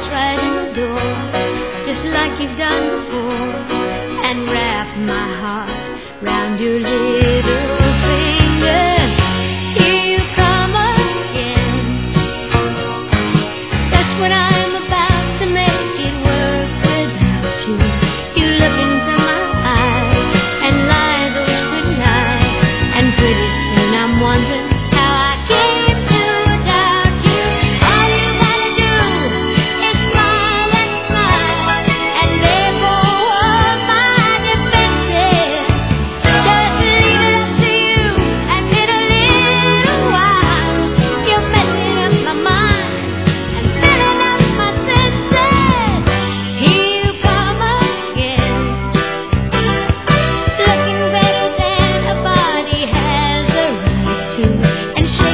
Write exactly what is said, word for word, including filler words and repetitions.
right in the door, just like you've done before, and wrap my heart round your little finger. Here you come again, just when I'm about to make it work without you. You look into my eyes and lie those pretty lies, and pretty soon I'm wondering how I came to doubt you. All you gotta do is smile and smile, and there go all my defenses. Just leave it up to you, and in a little while you're messing up my mind and filling up my senses. Here you come again, looking better than a body has a right to, and shaking